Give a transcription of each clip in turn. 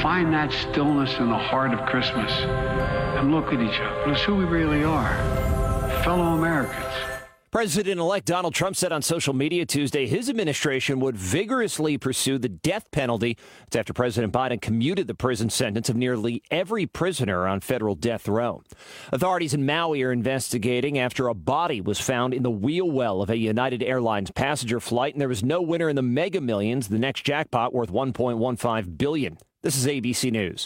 find that stillness in the heart of Christmas and look at each other. It's who we really are, fellow Americans. President-elect Donald Trump said on social media Tuesday his administration would vigorously pursue the death penalty. It's after President Biden commuted the prison sentence of nearly every prisoner on federal death row. Authorities in Maui are investigating after a body was found in the wheel well of a United Airlines passenger flight, and there was no winner in the Mega Millions, the next jackpot worth $1.15 billion. This is ABC News.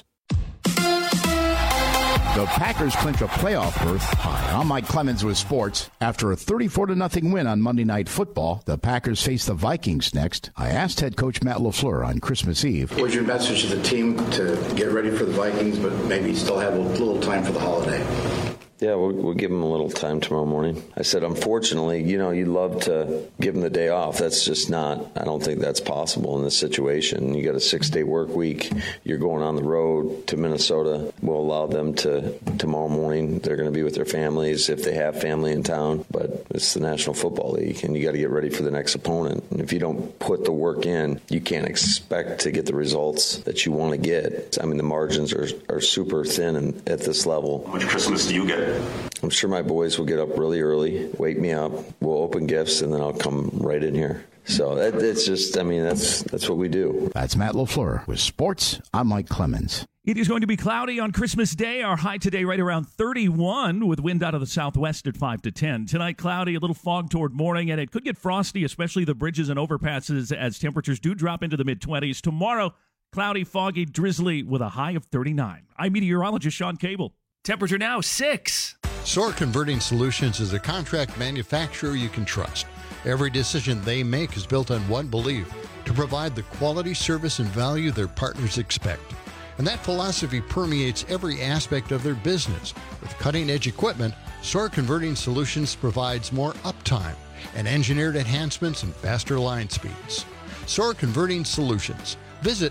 The Packers clinch a playoff berth. Hi, I'm Mike Clemens with sports. After a 34-0 win on Monday Night Football, the Packers face the Vikings next. I asked head coach Matt LaFleur on Christmas Eve. What's your message to the team to get ready for the Vikings, but maybe still have a little time for the holiday? Yeah, we'll give them a little time tomorrow morning. I said, unfortunately, you'd love to give them the day off. That's just not, I don't think that's possible in this situation. You got a 6-day work week. You're going on the road to Minnesota. We'll allow them to, tomorrow morning, they're going to be with their families if they have family in town. But it's the National Football League, and you got to get ready for the next opponent. And if you don't put the work in, you can't expect to get the results that you want to get. I mean, the margins are super thin at this level. How much Christmas do you get? I'm sure my boys will get up really early, wake me up, we'll open gifts, and then I'll come right in here. So it's just, that's what we do. That's Matt LaFleur with sports. I'm Mike Clemens. It is going to be cloudy on Christmas Day. Our high today right around 31 with wind out of the southwest at 5 to 10. Tonight, cloudy, a little fog toward morning, and it could get frosty, especially the bridges and overpasses as temperatures do drop into the mid-20s. Tomorrow, cloudy, foggy, drizzly with a high of 39. I'm meteorologist Sean Cable. Temperature now 6. SOAR Converting Solutions is a contract manufacturer you can trust. Every decision they make is built on one belief: to provide the quality, service, and value their partners expect. And that philosophy permeates every aspect of their business. With cutting-edge equipment, SOAR Converting Solutions provides more uptime and engineered enhancements and faster line speeds. SOAR Converting Solutions. Visit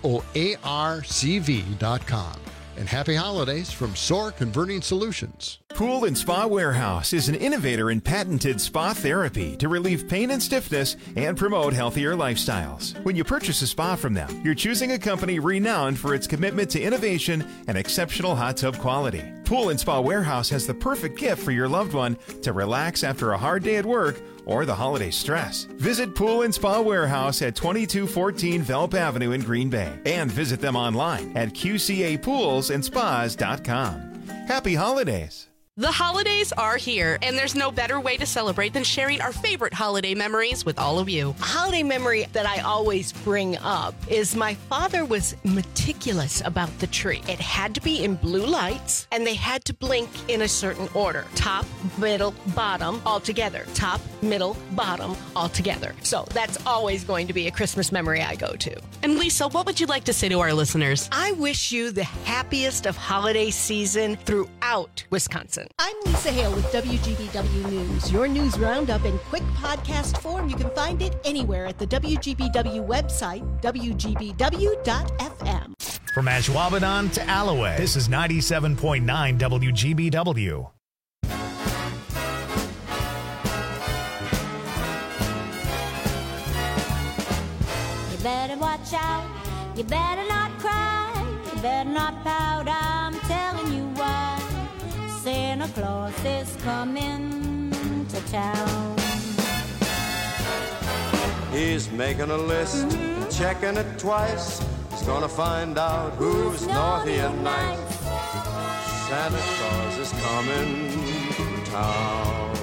SOARCV.com. And happy holidays from SOAR Converting Solutions. Pool and Spa Warehouse is an innovator in patented spa therapy to relieve pain and stiffness and promote healthier lifestyles. When you purchase a spa from them, you're choosing a company renowned for its commitment to innovation and exceptional hot tub quality. Pool and Spa Warehouse has the perfect gift for your loved one to relax after a hard day at work or the holiday stress. Visit Pool and Spa Warehouse at 2214 Velp Avenue in Green Bay and visit them online at qcapoolsandspas.com. Happy holidays! The holidays are here, and there's no better way to celebrate than sharing our favorite holiday memories with all of you. A holiday memory that I always bring up is my father was meticulous about the tree. It had to be in blue lights, and they had to blink in a certain order. Top, middle, bottom, all together. Top, middle, bottom, all together. So that's always going to be a Christmas memory I go to. And Lisa, what would you like to say to our listeners? I wish you the happiest of holiday season throughout Wisconsin. I'm Lisa Hale with WGBW News. Your news roundup in quick podcast form. You can find it anywhere at the WGBW website, WGBW.FM. From Ashwaubenon to Alloway, this is 97.9 WGBW. You better watch out. You better not cry. You better not pout. I'm telling you why. Santa Claus is coming to town. He's making a list, checking it twice. He's gonna find out who's naughty and nice. Santa Claus is coming to town.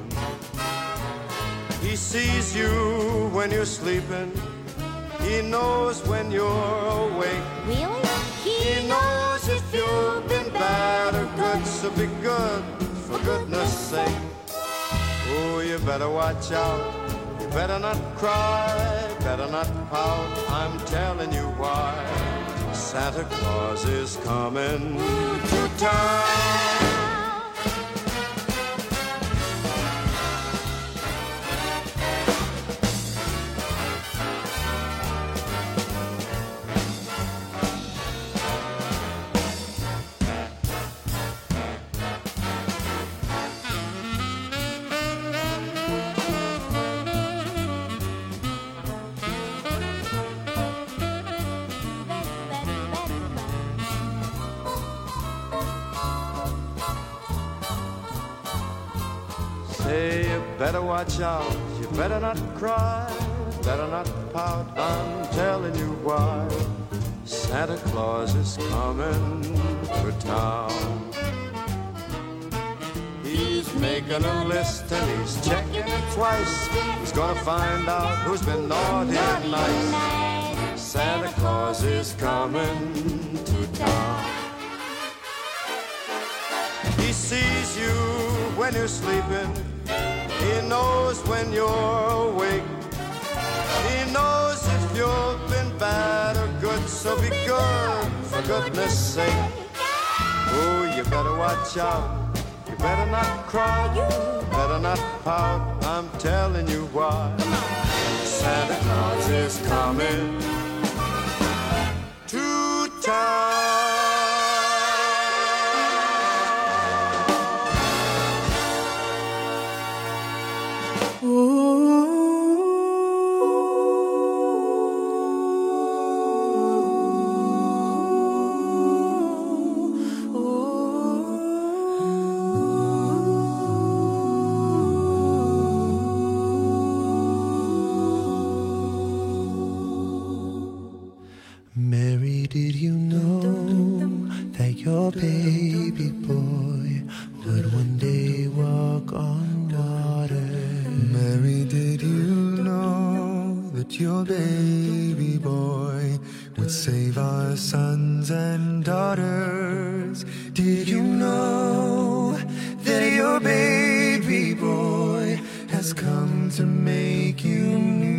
He sees you when you're sleeping. He knows when you're awake. Really? He knows if you've been bad or good, so be good, for goodness sake. Oh, you better watch out, you better not cry, better not pout, I'm telling you why. Santa Claus is coming to town. Hey, you better watch out, you better not cry, better not pout, I'm telling you why. Santa Claus is coming to town. He's making a list and he's checking it twice. He's gonna find out who's been naughty and nice. Santa Claus is coming to town. He sees you when you're sleeping. He knows when you're awake. He knows if you've been bad or good, so be good, for goodness sake. Oh, you better watch out. You better not cry, you better not pout, I'm telling you why. Santa Claus is coming to town. Mary, did you know that your baby boy would one day walk on water? Mary, did you know that your baby boy would save our sons and daughters? Did you know that your baby boy has come to make you new?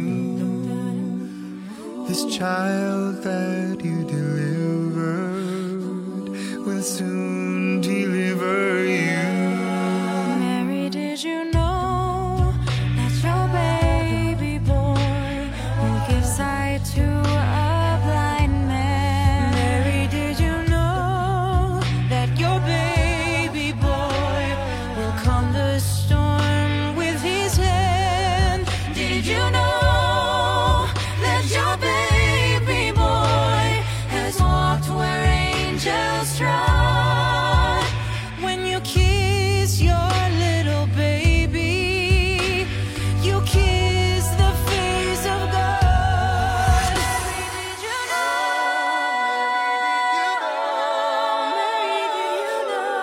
This child that you delivered will soon deliver you. Mary, did you know that your baby boy will give sight to a blind man? Mary, did you know that your baby boy will calm the storm with his hand? Did you know that your baby boy has walked where angels trod? When you kiss your little baby, you kiss the face of God. Mary, did you know? Mary, did you know?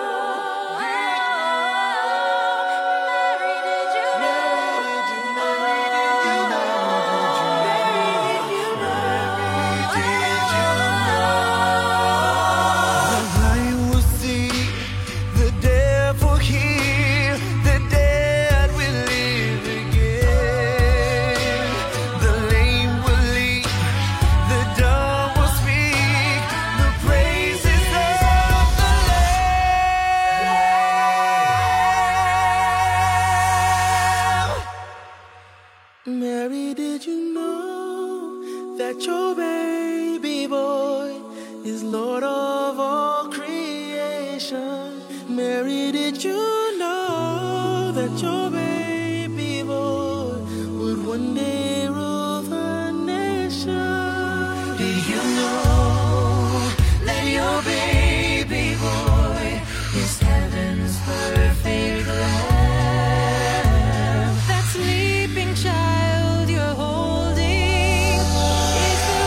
Mary, did you know? The blind will see, the deaf will hear, the dead will live again. The lame will leap, the dumb will speak, the praises of the Lamb. Mary, did you know that your baby boy is Lord of all creation? Mary, did you know that your baby boy would one day rule the nation? Did you know that your baby boy is heaven's perfect lamb? That sleeping child you're holding is the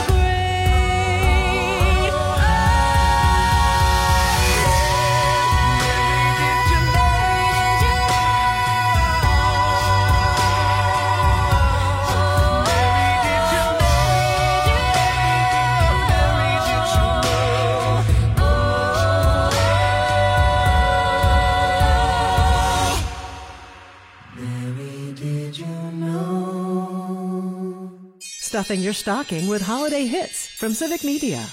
great I am. Did you know? Mary, did you know? Stuffing your stocking with holiday hits from Civic Media.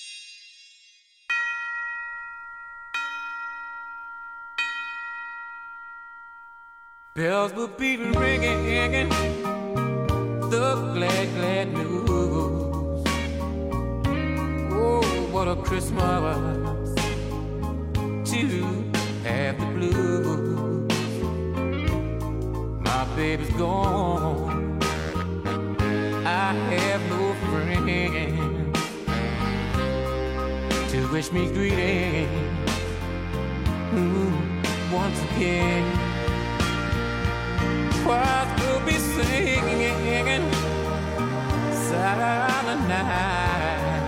Bells will be ringing, the glad, glad news. Oh, what a Christmas to have the blues. My baby's gone, I have no friends to wish me greetings once again. choirs will be singing Silent Night,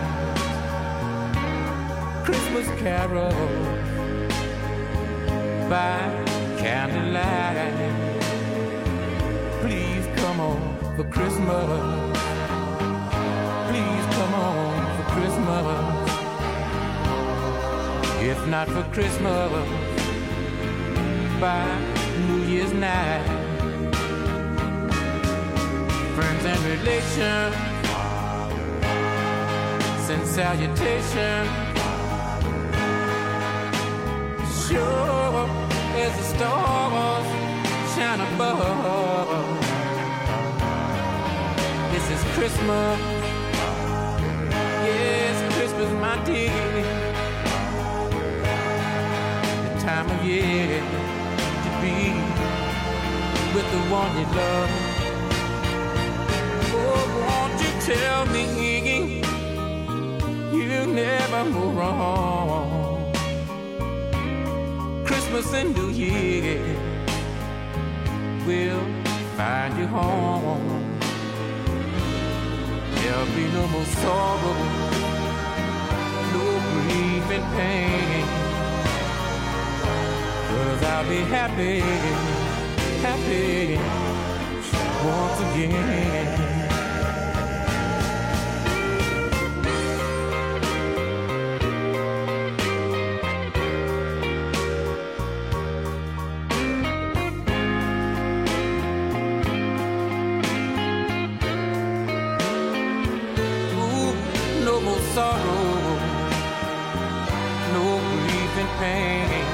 Christmas carols by candlelight. Please come on for Christmas. Please come on for Christmas. If not for Christmas, by New Year's night. Friends and relations send salutations. Sure as the stars shine above. This is Christmas. Yes, Christmas, my dear. The time of year to be with the one you love. Oh, won't you tell me you never move wrong? Christmas and New Year will find you home. There'll be no more sorrow, no grief and pain. 'Cause I'll be happy, happy once again. Sorrow, no grief and pain.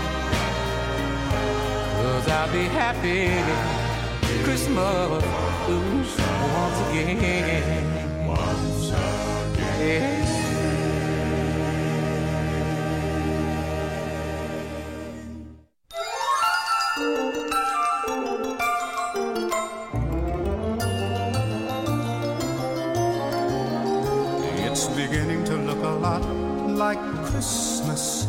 'Cause I'll be happy Christmas once again. Yeah. It's beginning to look a lot like Christmas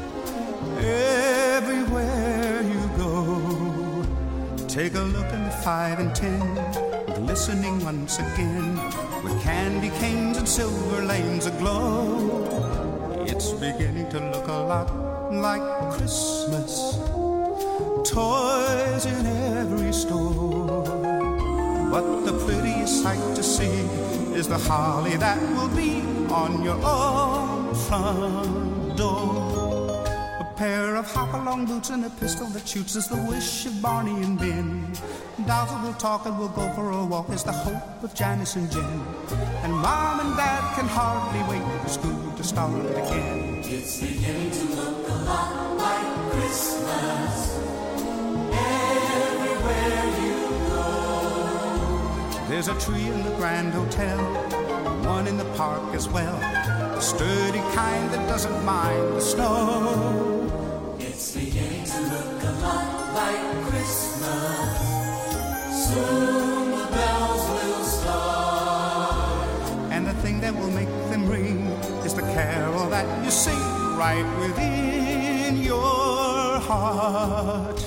everywhere you go. Take a look in the 5 and 10, glistening once again, with candy canes and silver lanes aglow. It's beginning to look a lot like Christmas, toys in every store. But the prettiest sight to see is the holly that will be on your own front door. A pair of hop-along boots and a pistol that shoots is the wish of Barney and Ben. Dolls that will talk and will go for a walk is the hope of Janice and Jen. And Mom and Dad can hardly wait for school to start again. It's beginning to look a lot like Christmas everywhere you go. There's a tree in the Grand Hotel, one in the park as well, a sturdy kind that doesn't mind the snow. It's beginning to look a lot like Christmas. Soon the bells will start. And the thing that will make them ring is the carol that you sing right within your heart.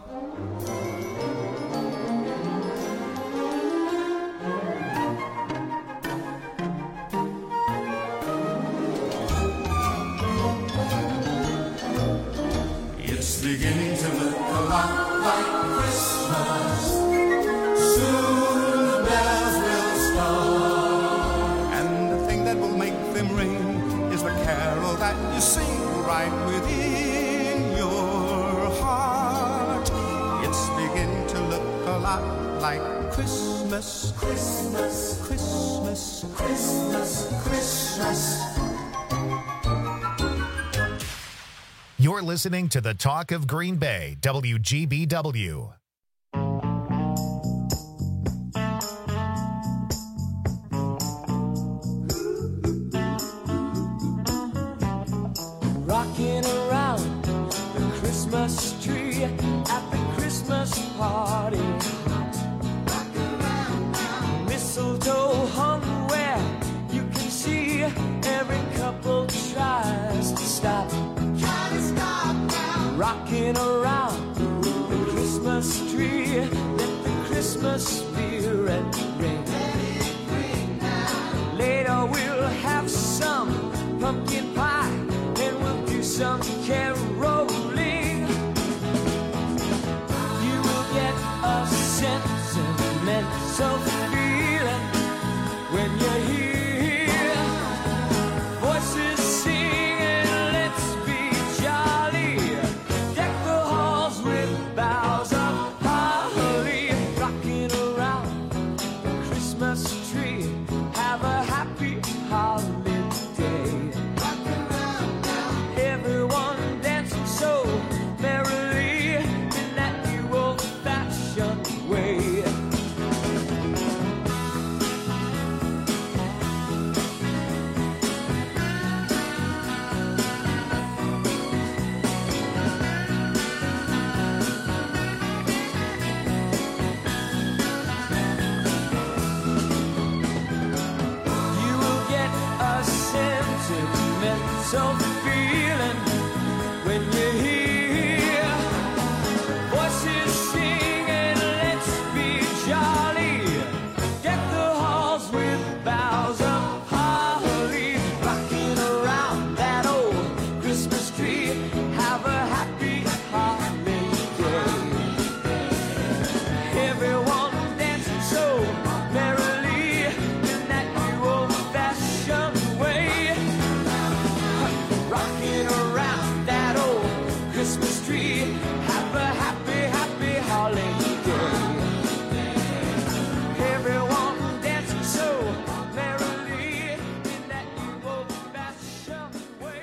It's beginning to look a lot like Christmas. Soon the bells will start. And the thing that will make them ring is the carol that you sing right within your heart. It's beginning to look a lot like Christmas. Christmas, Christmas, Christmas, Christmas. You're listening to the Talk of Green Bay, WGBW. Rocking around the Christmas tree at the Christmas party. Mistletoe hung where you can see every couple tries to stop. Rocking around the Christmas tree, let Christmas beer and rain. Later we'll have some pumpkin pie and we'll do some caroling. You will get a sentimental feeling when you're here. Voices singing, let's be jolly. Deck the halls with boughs of holly, rocking around the Christmas tree. Have a happy holiday. Everyone dancing so merrily in that new old-fashioned way. You will get a sentimental feeling when you're here. Voices singing, let's be jolly. Deck the halls with boughs of holly, rocking around that old Christmas tree. Have a happy holiday. Everyone dancing so merrily in that new old-fashioned way. Rocking around that old Christmas tree. Have a happy, happy holiday. Everyone dancing so merrily in that new old-fashioned way.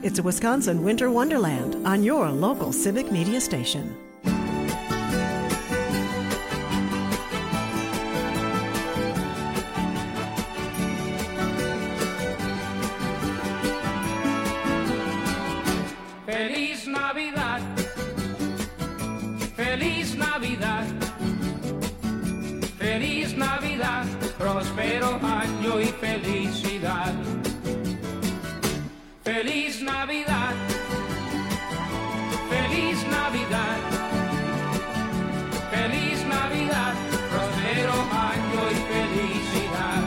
It's a Wisconsin winter wonderland on your local Civic Media station. Feliz Navidad, Feliz Navidad, Feliz Navidad, próspero año y felicidad. Feliz Navidad, Feliz Navidad, Feliz Navidad, próspero año y felicidad.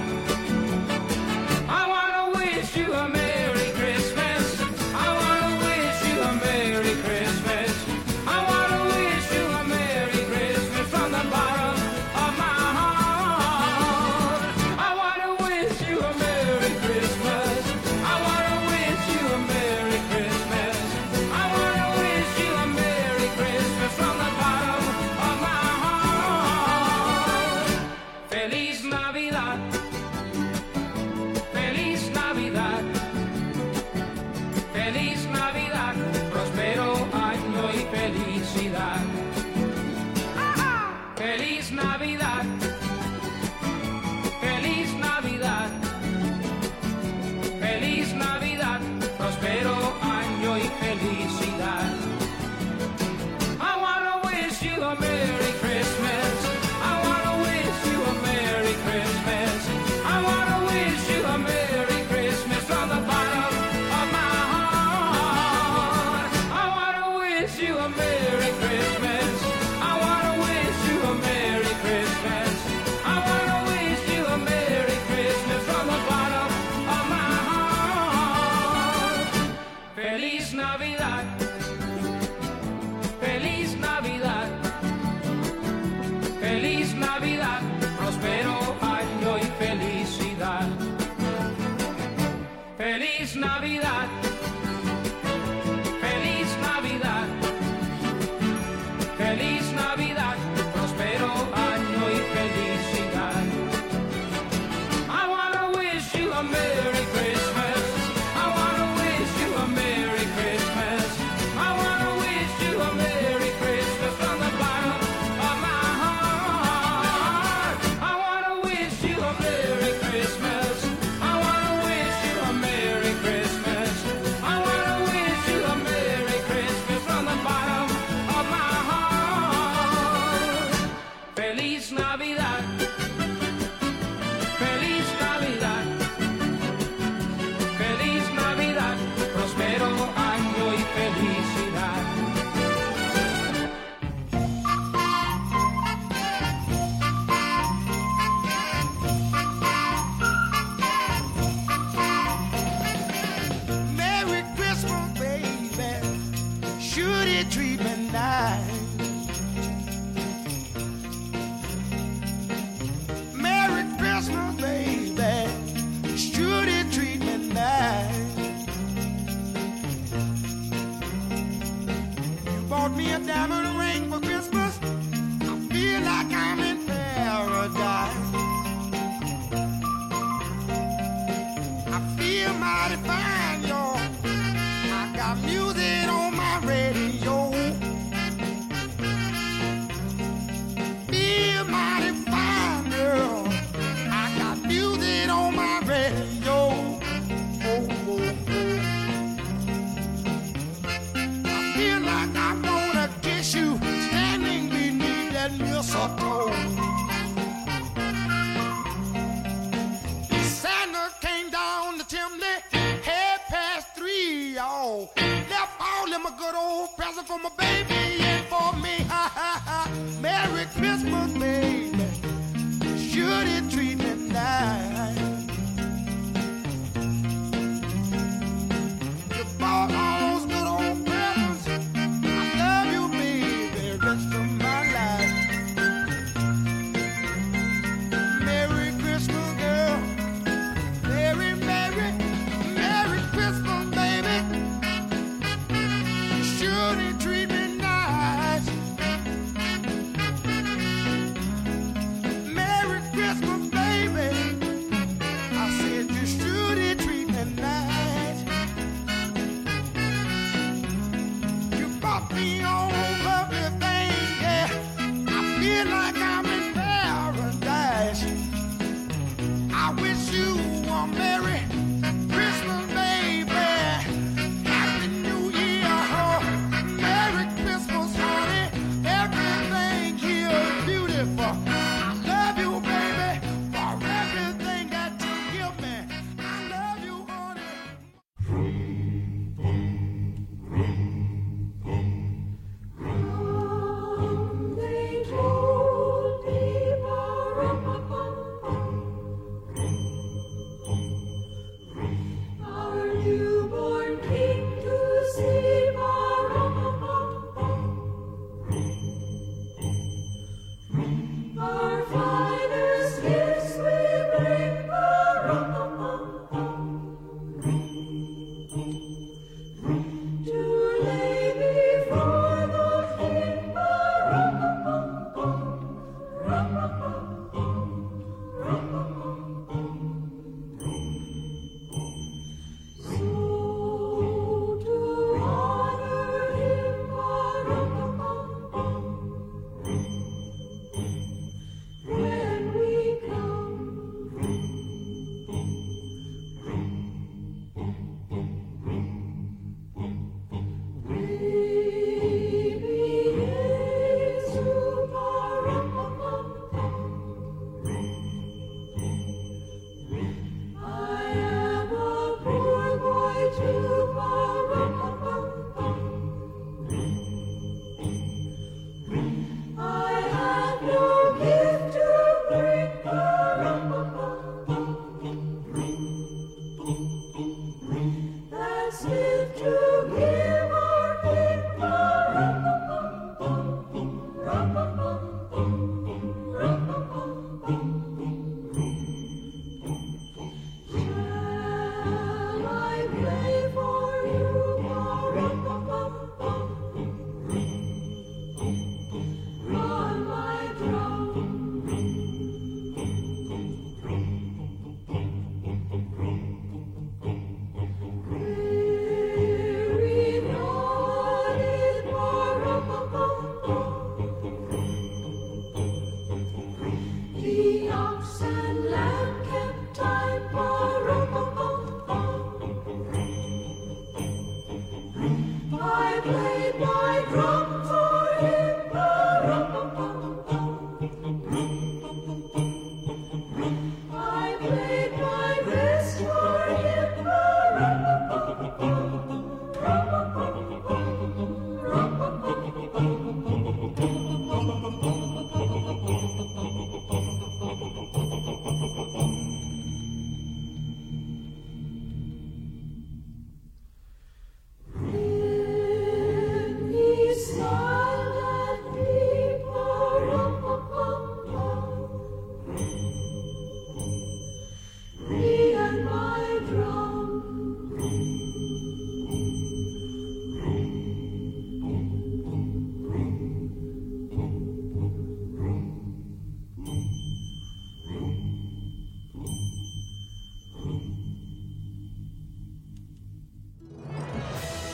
I wanna wish you a Merry Christmas. I wanna wish you a Merry Christmas. I wanna wish you a Merry Christmas from the bottom of my heart. I wanna wish you a Merry Christmas. I wanna wish you a Merry Christmas. I wanna wish you a Merry Christmas from the bottom of my heart. Feliz Navidad. Feliz Navidad. Feliz Navidad, próspero año y felicidad. Feliz Navidad, Feliz Navidad, Feliz Navidad, próspero año y felicidad. I wanna wish you a Merry Christmas. I wanna wish you a Merry Christmas. I wanna wish you a Merry Christmas from the bottom of my heart. I wanna wish you a Merry Christmas. I wanna wish you a Merry Christmas. I wanna wish you a Merry Christmas from the bottom of my heart. Feliz Navidad. Feliz Navidad. Feliz Navidad, próspero año y felicidad. Feliz Navidad. Feliz Navidad. Feliz Navidad, próspero año y felicidad. I wanna wish you a Merry Christmas. I wanna wish you a Merry Christmas. I wanna wish you a Merry Christmas from the bottom of my heart. I wanna wish you a Merry Christmas. I wanna wish you a Merry Christmas. I wanna wish you a Merry Christmas from the bottom of my heart. Feliz Navidad. Feliz Navidad. Feliz Navidad, próspero año y felicidad. Merry Christmas, baby. Should it treat me nice? Merry Christmas, baby. Should it treat me nice? You bought me a diamond ring for Christmas. I feel like I'm in paradise. I feel mighty fine, y'all. I got music on my radio. Feel mighty fine, girl. I got music on my radio. Oh, oh, oh. I feel like I'm gonna kiss you standing beneath that mistletoe. Santa came down the chimney, 3:30, y'all. Left all them a good old present for my baby and for me. Ha ha ha. Merry Christmas, baby. Should it treat me nice? You bought all those good old presents. I love you, baby, rest of my life. Merry Christmas, girl. Merry, Merry, Merry Christmas, baby. Should it treat me nice? Merry Christmas, baby.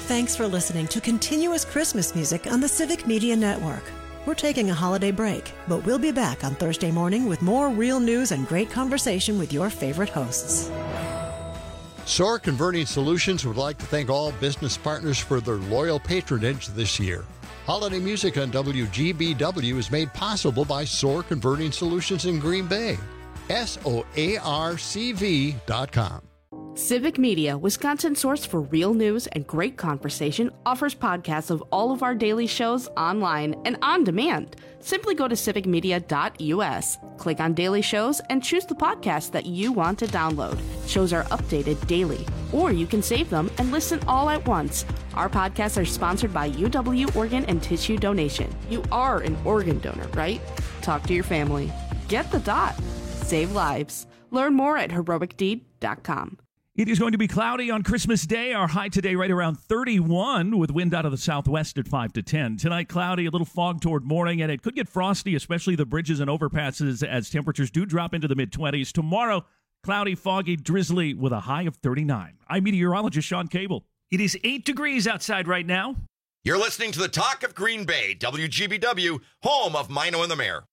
Thanks for listening to continuous Christmas music on the Civic Media Network. We're taking a holiday break, but we'll be back on Thursday morning with more real news and great conversation with your favorite hosts. SOAR Converting Solutions would like to thank all business partners for their loyal patronage this year. Holiday music on WGBW is made possible by SOAR Converting Solutions in Green Bay. SOARCV.com. Civic Media, Wisconsin's source for real news and great conversation, offers podcasts of all of our daily shows online and on demand. Simply go to civicmedia.us, click on daily shows, and choose the podcast that you want to download. Shows are updated daily, or you can save them and listen all at once. Our podcasts are sponsored by UW Organ and Tissue Donation. You are an organ donor, right? Talk to your family. Get the dot. Save lives. Learn more at heroicdeed.com. It is going to be cloudy on Christmas Day. Our high today right around 31 with wind out of the southwest at 5 to 10. Tonight, cloudy, a little fog toward morning, and it could get frosty, especially the bridges and overpasses as temperatures do drop into the mid-20s. Tomorrow, cloudy, foggy, drizzly with a high of 39. I'm meteorologist Sean Cable. It is 8 degrees outside right now. You're listening to the Talk of Green Bay, WGBW, home of Mino and the Mayor.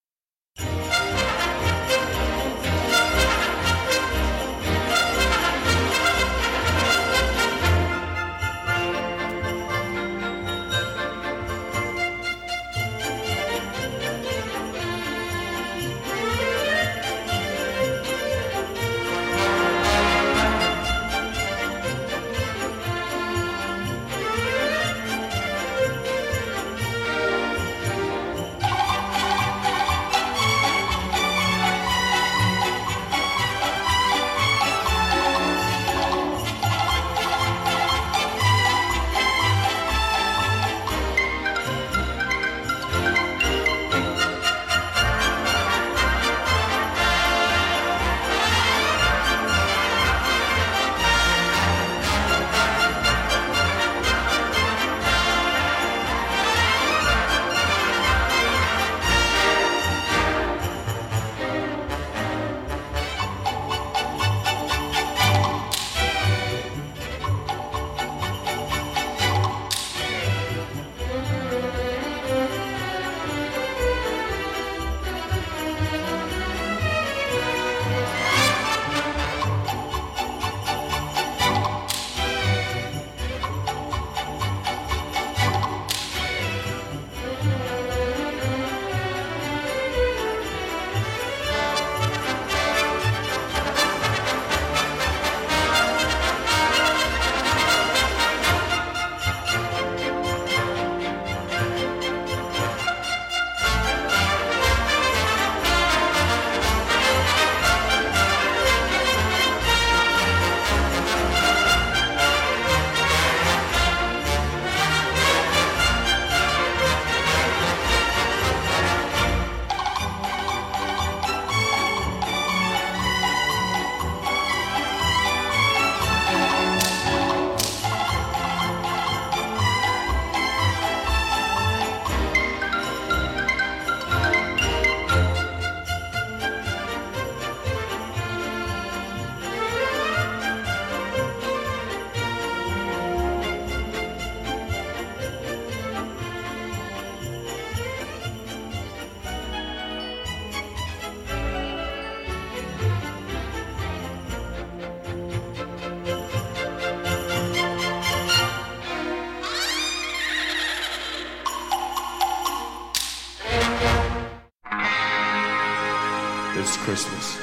It's Christmas.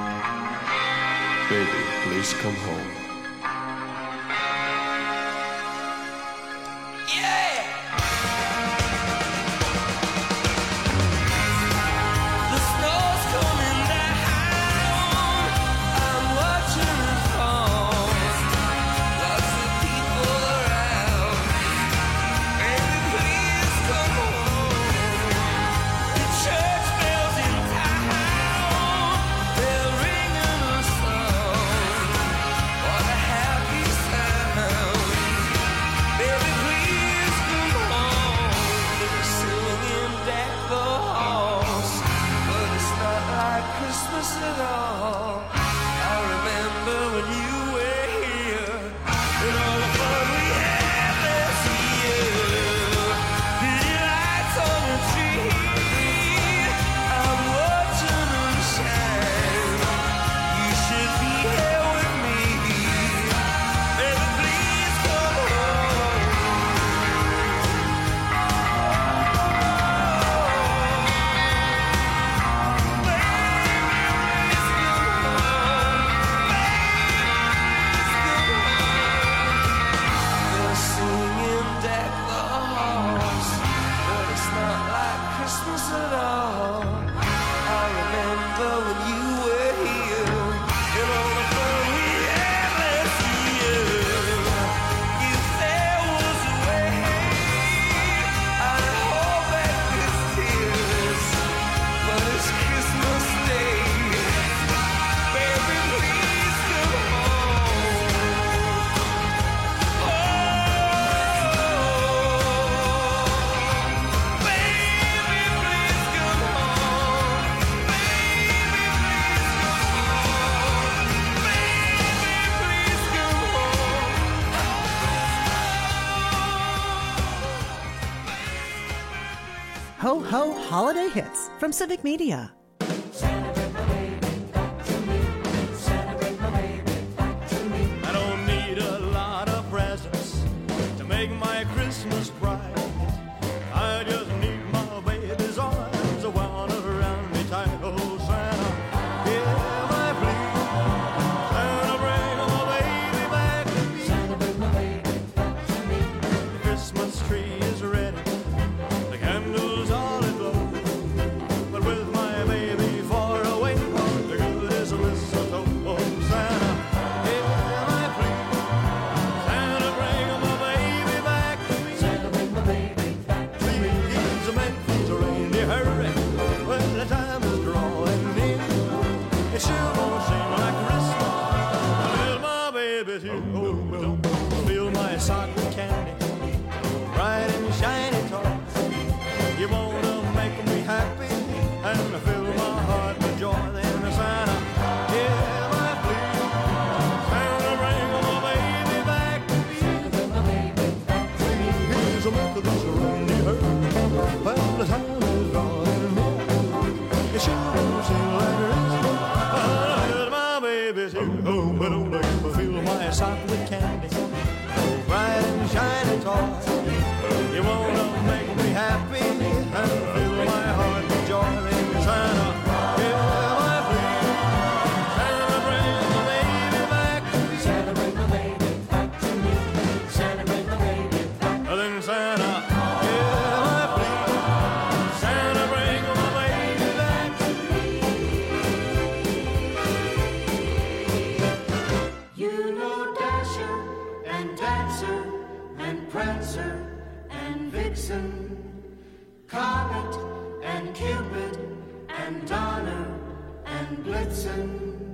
Baby, please come home. Church bells in town, they're ringing a song. Ho Ho Holiday Hits from Civic Media. I don't need a lot of presents to make my Christmas bright. I just need my baby's arms wound around me tight. Oh, Santa, hear my plea. Santa, bring my baby back to me. Santa, bring my baby back to me. The Christmas tree is ready. The candles all aglow. But with my baby far away, the good is mistletoe. Oh, Santa, hear my plea. Santa, bring my baby back to me. Santa, bring my baby back to me. Please make the reindeer hurry when the time is drawing near. It sure won't seem like Christmas until my baby's here. Oh, don't fill my sock with candy, bright and shiny toys. You wanna make me happy and fill my heart with joy. Then Santa, hear my plea. Santa, bring my baby back to me. Santa, bring my baby back to me. Please make the reindeer hurry when the time is drawing near. It sure won't seem like Christmas until my baby's here. Oh, but don't make me fill my sock with candy, bright and shiny toys. You wanna make me happy and fill my heart with joy. Then Santa, hear my plea. Santa, bring my baby back to me. Santa, bring my baby back to me. Santa, bring my baby back. Then Santa, hear my plea. Santa, bring my baby back to me. You know Dasher and Dancer and Prancer and Vixen, Comet and Cupid and Donner and Blitzen.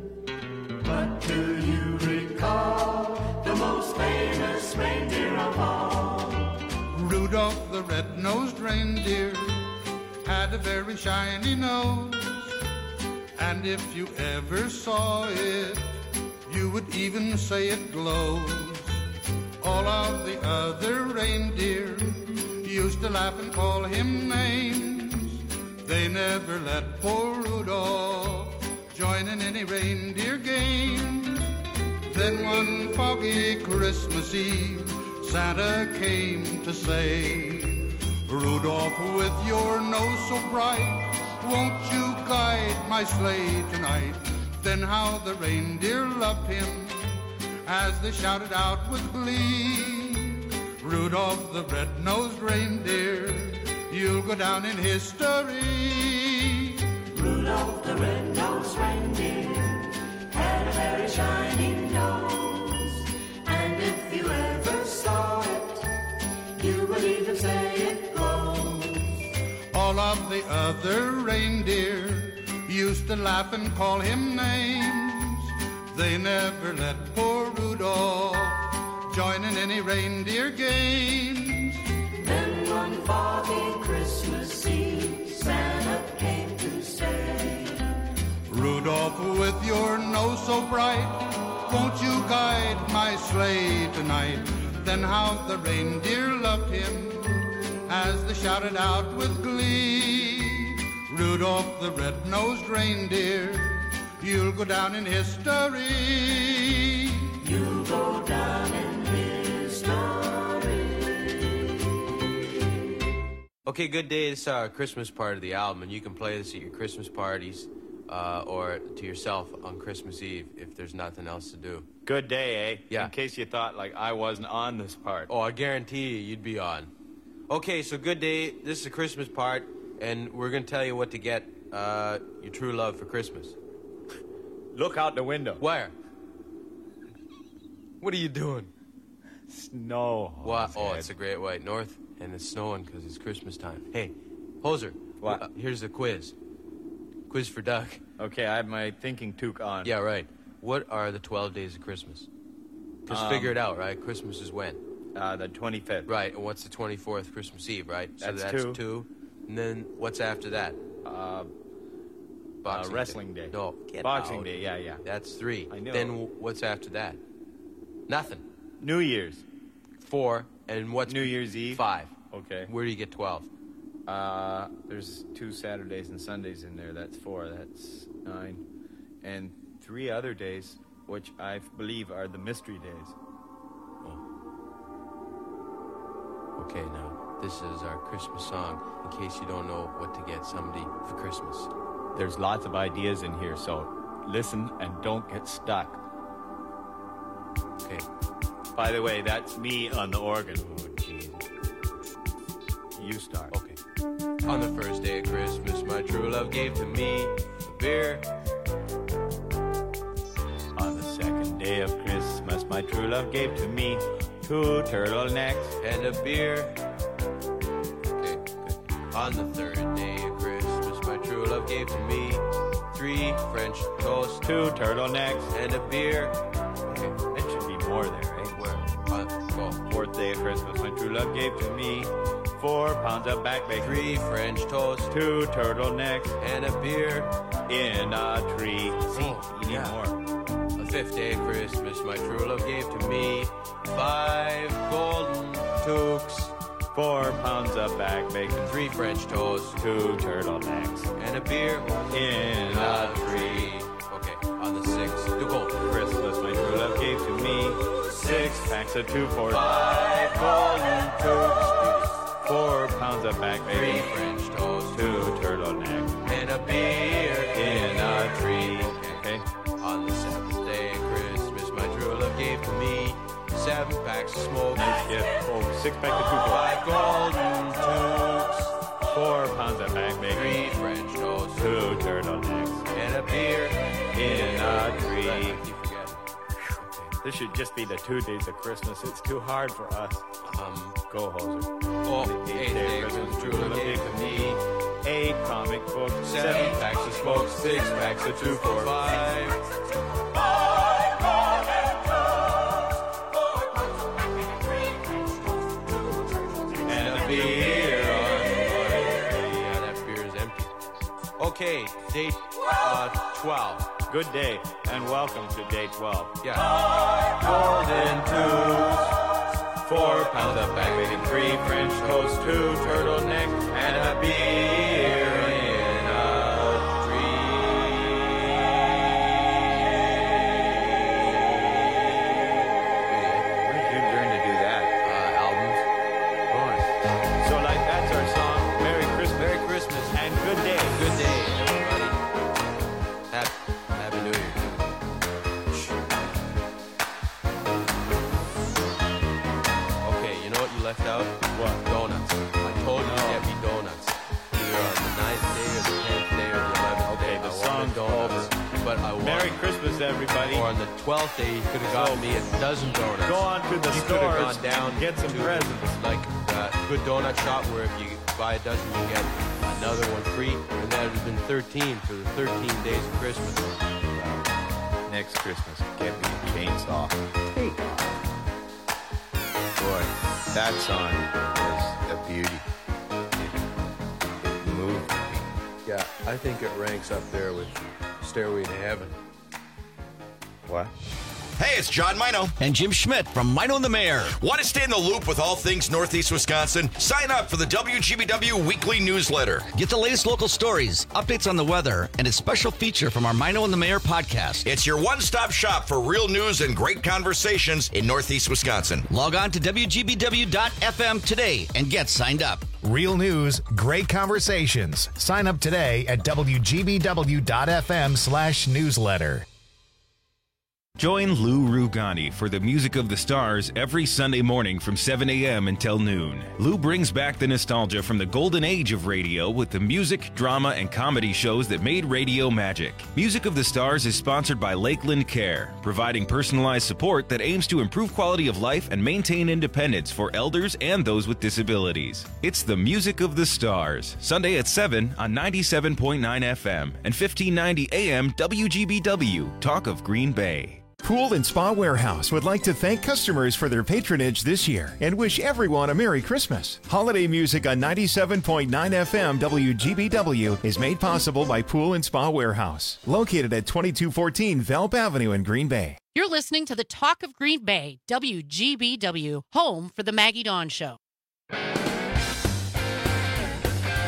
But do you recall the most famous reindeer of all? Rudolph the red-nosed reindeer had a very shiny nose, and if you ever saw it, you would even say it glows. All of the other reindeer used to laugh and call him names. They never let poor Rudolph join in any reindeer games. Then one foggy Christmas Eve, Santa came to say, Rudolph, with your nose so bright, won't you guide my sleigh tonight? Then how the reindeer loved him as they shouted out with glee, Rudolph the red-nosed reindeer, you'll go down in history. Rudolph the red-nosed reindeer had a very shiny nose, and if you ever saw it, you would even say it glows. All of the other reindeer used to laugh and call him names. They never let poor Rudolph join in any reindeer games. Then one foggy Christmas Eve, Santa came to say, Rudolph, with your nose so bright, won't you guide my sleigh tonight? Then how the reindeer loved him as they shouted out with glee, Rudolph the red-nosed reindeer, you'll go down in history. You'll go down in history. Okay, Good Day is our Christmas part of the album, and you can play this at your Christmas parties or to yourself on Christmas Eve if there's nothing else to do. Good Day, eh? Yeah. In case you thought, like, I wasn't on this part. Oh, I guarantee you'd be on. Okay, so Good Day, this is the Christmas part, and we're going to tell you what to get your true love for Christmas. Look out the window. Where? What are you doing? Snow. What? Oh, it's the Great White North, and it's snowing because it's Christmas time. Hey, Hoser. What? Here's a quiz. Quiz for Doug. Okay, I have my thinking toque on. Yeah, right. What are the 12 days of Christmas? Just figure it out, right? Christmas is when? The 25th. Right, and what's the 24th? Christmas Eve, right? So That's two. And then what's after that? Boxing Wrestling Day. No. Boxing Day, yeah. That's 3. I know. Then what's after that? Nothing. New Year's. 4. And what's New Year's Eve? 5. Okay. Where do you get 12? There's 2 Saturdays and Sundays in there. That's 4. That's 9. And 3 other days, which I believe are the mystery days. Okay, now, this is our Christmas song, in case you don't know what to get somebody for Christmas. There's lots of ideas in here, so listen and don't get stuck. Okay. By the way, that's me on the organ. Oh, Jesus. You start. Okay. On the first day of Christmas, my true love gave to me a beer. On the second day of Christmas, my true love gave to me 2 turtlenecks and a beer. Okay, good. On the third day of Christmas, my true love gave to me 3 French toasts, 2 turtlenecks, and a beer. Okay, it should be more there, right? Where? Go. 4th day of Christmas, my true love gave to me 4 pounds of back bacon, 3 French toasts, 2 turtlenecks, and a beer in a tree. See, you need more. The 5th day of Christmas, my true love gave to me 5 golden toques, 4 pounds of back bacon, 3 French toasts, 2 turtlenecks, and a beer in a tree. Okay, on the 6th, the golden Christmas, my true love gave to me 6 packs of 2 for 5 golden toques, 4 pounds of back 3 bacon, French toasts, 2 turtlenecks, and a beer in a tree. Okay. On the 7th day of Christmas, my true love gave to me 7 packs of smoke. Nice gift. 6 packs of 2 for 5 golden toques, 4 pounds of back bacon, 3 French toasts, 2 turtlenecks, and a beer in a tree. Okay. This should just be the 2 days of Christmas. It's too hard for us. Go, Hoser. Oh, 8th day of Christmas, true love gave to me 8 comic books, 7 packs of smoke, 6 packs of 2 for 5. And a beer on yeah, that beer is empty. Okay, day 12. Good day, and welcome to day 12. Yeah. Golden tubes, 4 pounds of back bacon, 3 French toast, 2 turtlenecks, and a beer in a Where did you learn to do that? Albums. So, like, that's our song. Merry Christmas. Merry Christmas. And good day. Good day, everybody. Happy New Year. Okay, you know what you left out? What? Donuts. I told you to get me donuts. Either on the 9th day or the 10th day or the 11th Okay, day. the I wanted song's donuts. But I Merry wanted, Christmas, everybody. or on the 12th day, you could have gotten me a dozen donuts. Go on to the You could have stores gone down and get some to, presents. like a good donut shop where if you buy a dozen, you get another one free. And that would have been 13 for the 13 days of Christmas. Next Christmas, get me a chainsaw. Take off. Boy, that song was a beauty. It moved me. Yeah, I think it ranks up there with Stairway to Heaven. What? Hey, it's John Mino. And Jim Schmidt from Mino and the Mayor. Want to stay in the loop with all things Northeast Wisconsin? Sign up for the WGBW weekly newsletter. Get the latest local stories, updates on the weather, and a special feature from our Mino and the Mayor podcast. It's your one-stop shop for real news and great conversations in Northeast Wisconsin. Log on to WGBW.FM today and get signed up. Real news, great conversations. Sign up today at WGBW.FM/newsletter. Join Lou Rugani for the Music of the Stars every Sunday morning from 7 a.m. until noon. Lou brings back the nostalgia from the golden age of radio with the music, drama, and comedy shows that made radio magic. Music of the Stars is sponsored by Lakeland Care, providing personalized support that aims to improve quality of life and maintain independence for elders and those with disabilities. It's the Music of the Stars, Sunday at 7 on 97.9 FM and 1590 AM WGBW, Talk of Green Bay. Pool and Spa Warehouse would like to thank customers for their patronage this year and wish everyone a Merry Christmas. Holiday music on 97.9 FM WGBW is made possible by Pool and Spa Warehouse, located at 2214 Velp Avenue in Green Bay. You're listening to the Talk of Green Bay, WGBW, home for the Maggie Dawn Show.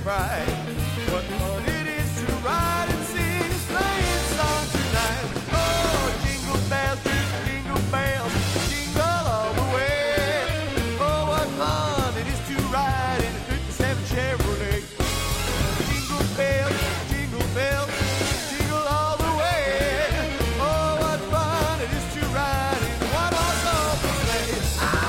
pride. What fun it is to ride and sing a sleighing song tonight. Oh, jingle bells, jingle bells, jingle all the way. Oh, what fun it is to ride in a 57 Chevrolet. Jingle bells, jingle bells, jingle all the way. Oh, what fun it is to ride in a one-horse open sleigh.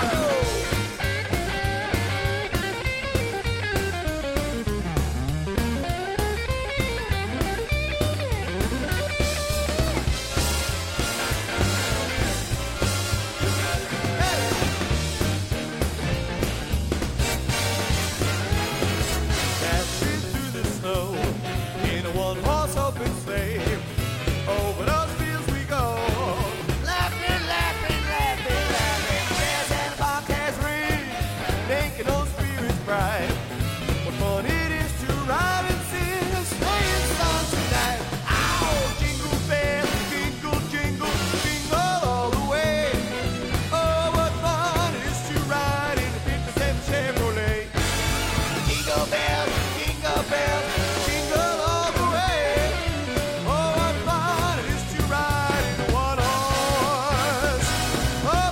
Dashing through the snow in a one-horse open sleigh. Over those fields we go, laughing, laughing, laughing, laughing. Jazz and the bobcats ring, making those spirits bright. What fun it is to ride and sing a sleighing song tonight. Ow! Jingle bells, jingle, jingle, jingle all the way. Oh, what fun it is to ride in a 57 Chevrolet. Jingle bells, jingle bells, jingle all the way. Oh, what fun it is to ride in a one-horse open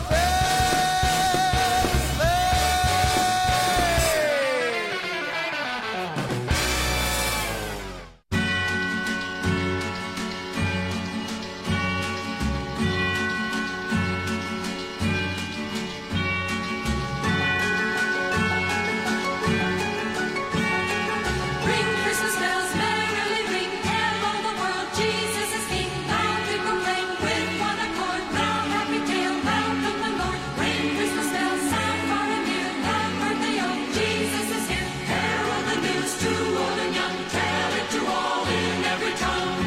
Ring Christmas bells, merrily ring, tell all the world Jesus is King. Loud we proclaim with one accord, loud happy tale, welcome the Lord. Ring Christmas bells, sound far and near, loud birthday of Jesus is here. Herald the news to old and young, tell it to all in every tongue.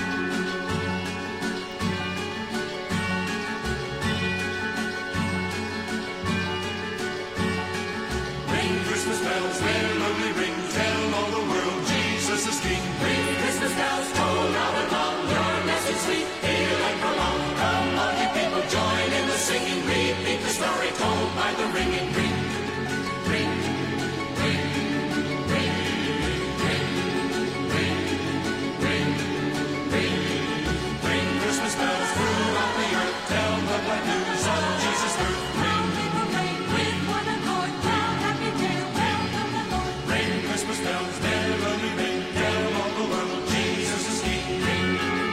Ring Christmas bells, merrily ring, tell all the world Jesus is King. Ring Christmas bells, toll loud and long, your message sweet, hear and prolong. Come all you people, join in the singing, repeat the story told by the ringing ring. Ring, ring, ring, ring, ring, ring, ring. Ring Christmas bells throughout the earth, tell the glad news of Jesus' birth. Ring, with one accord, loud happy tale, welcome the Lord. Ring Christmas bells, merrily ring, tell all the world Jesus is King. Ring.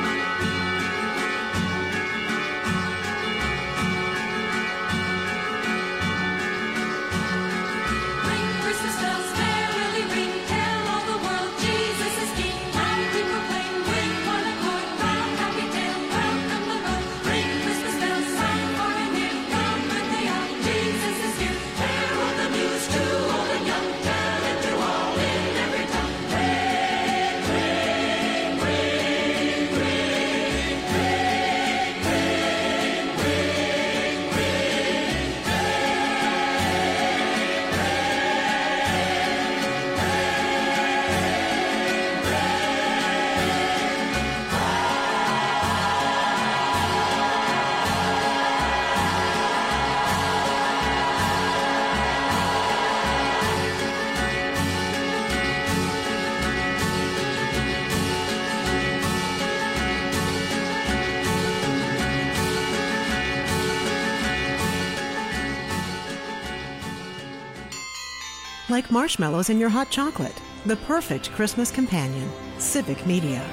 Ring Christmas bells, merrily ring, tell all the world Jesus is King. Loud we proclaim with one accord, loud happy tale, welcome the Lord. Ring Christmas bells, sound far and near, loud birthday of Jesus is here. Herald the news to old and young, tell it to all in every tongue. Ring, ring, ring, ring, ring, ring, ring, ring, Like marshmallows in your hot chocolate. The perfect Christmas companion. Civic Media.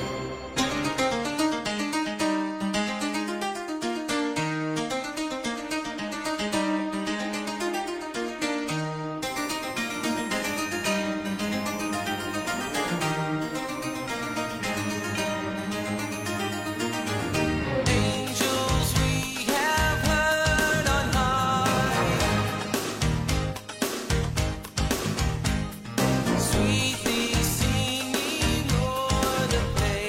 Angels we have heard on high, sweetly singing o'er the plain.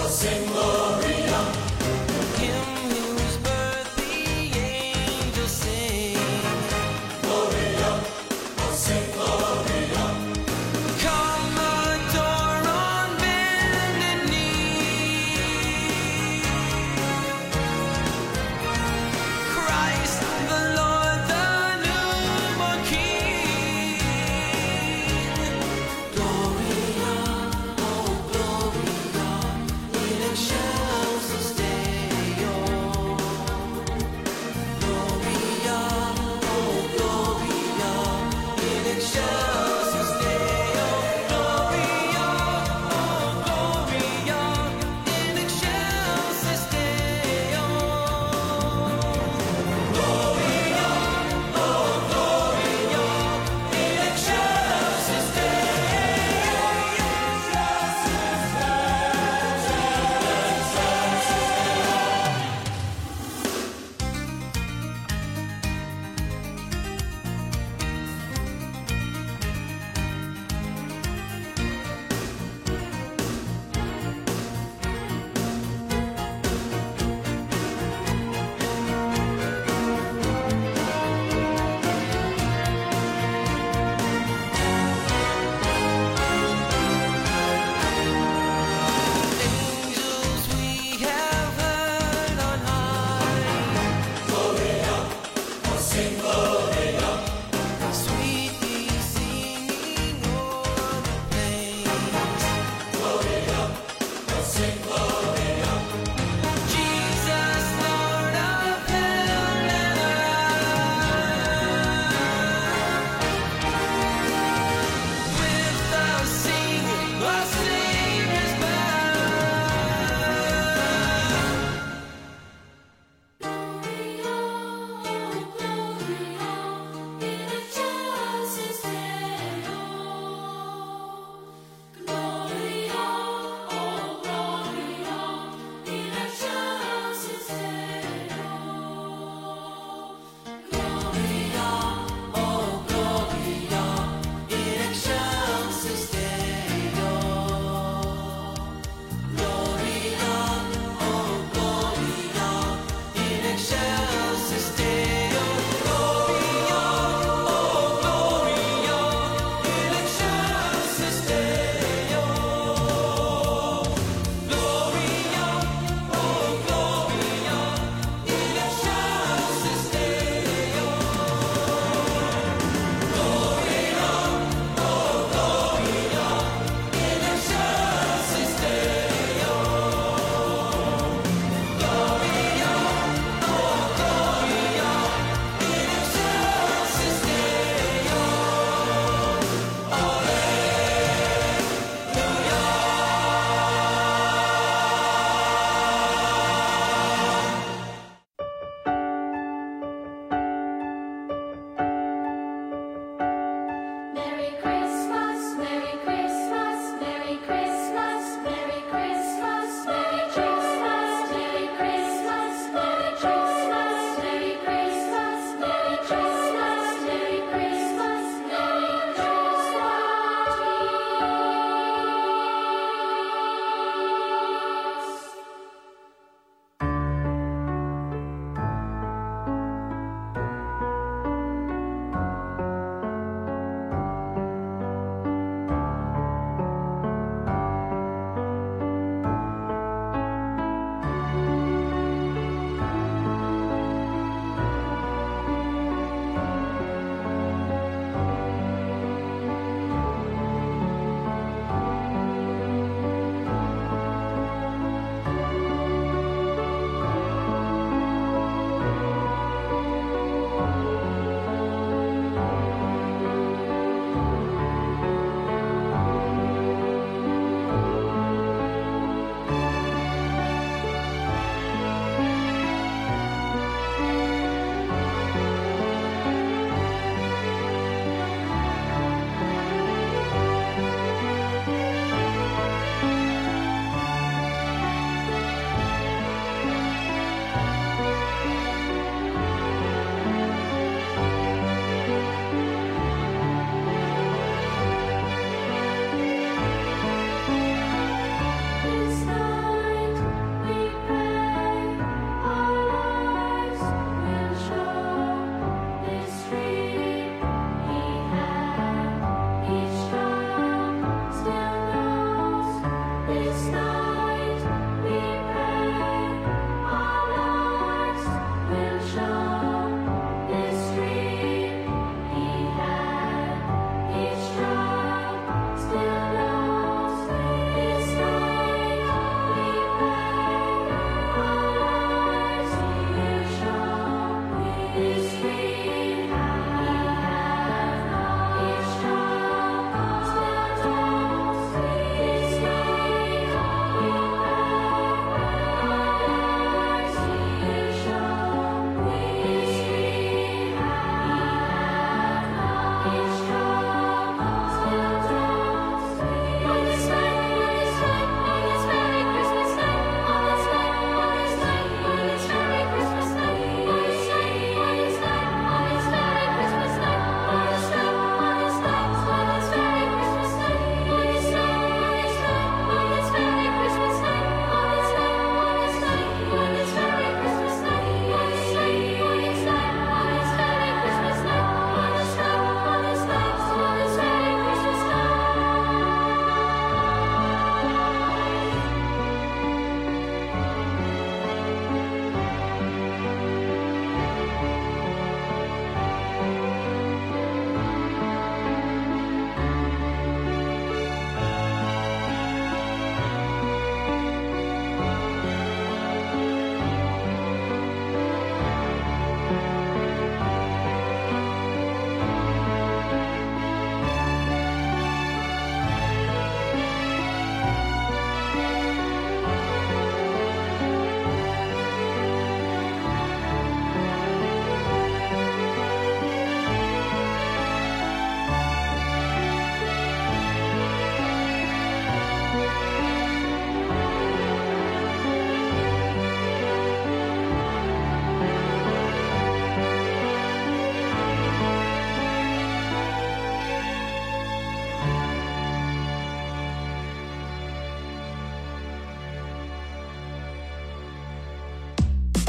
oh sing Gloria. Him whose birth the angels sing. Gloria, oh sing Gloria. Come adore on bended knee. Christ the Lord, the newborn King. Gloria, oh Gloria, in excelsis.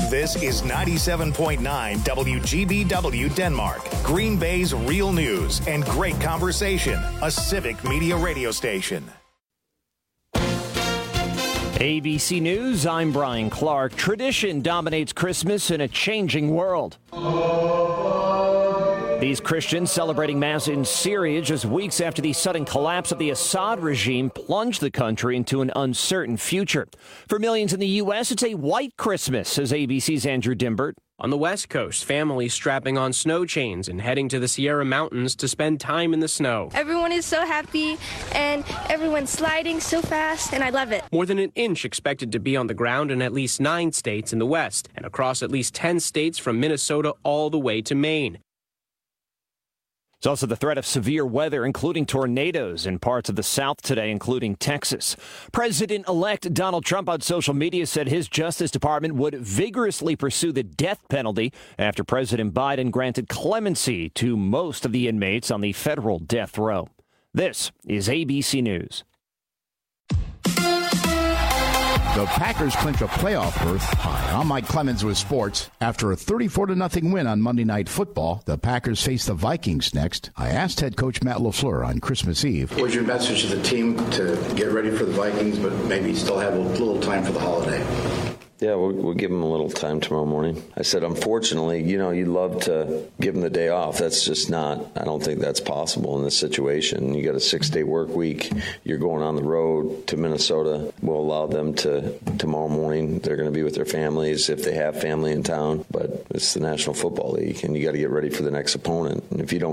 This is 97.9 WGBW Denmark, Green Bay's real news and great conversation, a civic media radio station. ABC News, I'm Brian Clark. Tradition dominates Christmas in a changing world. These Christians celebrating Mass in Syria just weeks after the sudden collapse of the Assad regime plunged the country into an uncertain future. For millions in the U.S., it's a white Christmas, says ABC's Andrew Dimbert. On the West Coast, families strapping on snow chains and heading to the Sierra Mountains to spend time in the snow. Everyone is so happy, and everyone's sliding so fast, and I love it. More than an inch expected to be on the ground in at least 9 states in the West, and across at least 10 states from Minnesota all the way to Maine. There's also the threat of severe weather, including tornadoes in parts of the South today, including Texas. President-elect Donald Trump on social media said his Justice Department would vigorously pursue the death penalty after President Biden granted clemency to most of the inmates on the federal death row. This is ABC News. The Packers clinch a playoff berth. Hi, I'm Mike Clemens with sports. After a 34-0 win on Monday Night Football, the Packers face the Vikings next. I asked head coach Matt LaFleur on Christmas Eve. What was your message to the team to get ready for the Vikings, but maybe still have a little time for the holiday? Yeah, we'll give them a little time tomorrow morning. I said, unfortunately, you'd love to give them the day off. That's just not, I don't think that's possible in this situation. You got a 6-day work week. You're going on the road to Minnesota. We'll allow them to, tomorrow morning, they're going to be with their families if they have family in town. But it's the National Football League, and you got to get ready for the next opponent. And if you don't